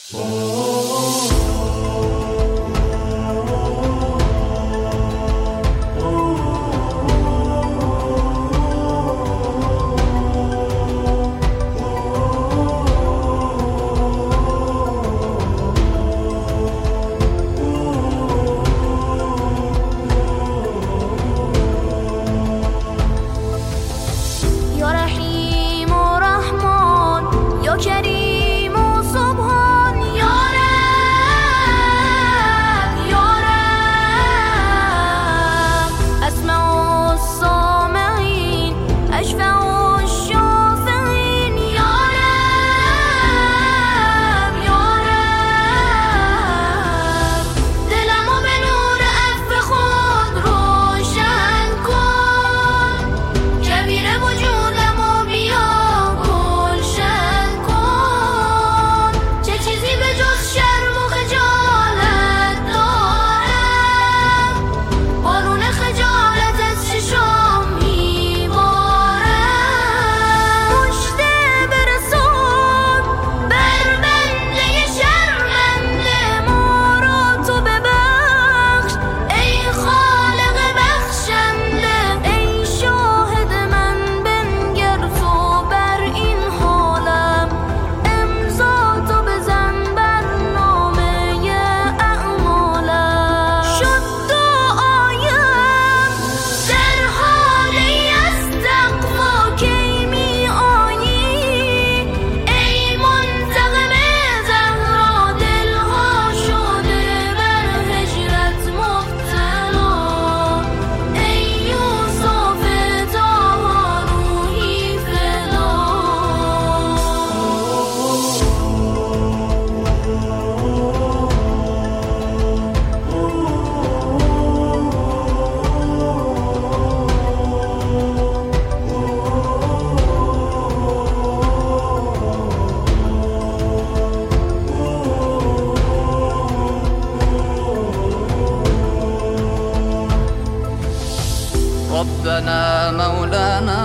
ربنا مولانا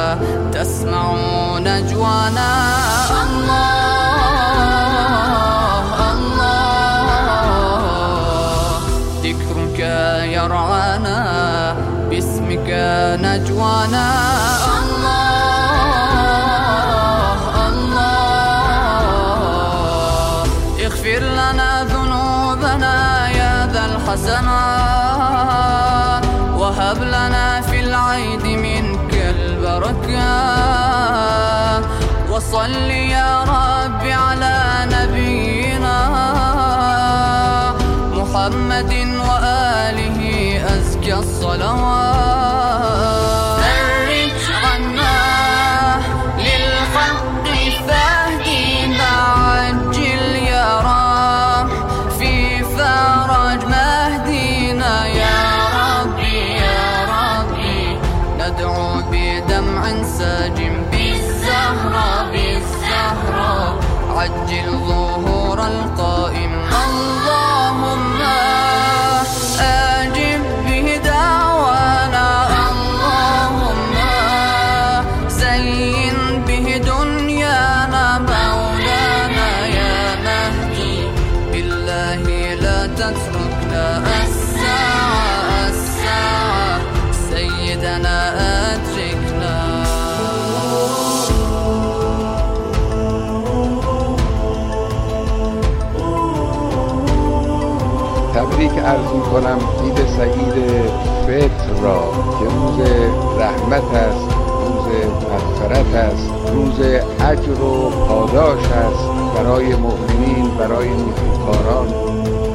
تسمع نجوانا الله الله ذكرك يرعانا باسمك نجوانا الله الله اغفر لنا ذنوبنا يا ذا الحسنات وهب لنا في العيد منك البركة وصل يا رب على نبينا محمد وآله أزكى الصلوات فرج عنا للحق فاهدنا عجل يا رب في فرج مهدينا يا ندعو بدمع ساجم بالزهرة عجل ظهور القائم اللهم أجب بدعوانا اللهم زين به دنيانا مولانا يا مهدي بالله لا تتركنا الساعة سيدنا أدركنا. تبریک عرض می‌کنم عید سعید فطر را که روز رحمت است، روز مغفرت است، روز اجر و پاداش است برای مؤمنین، برای نیکوکاران.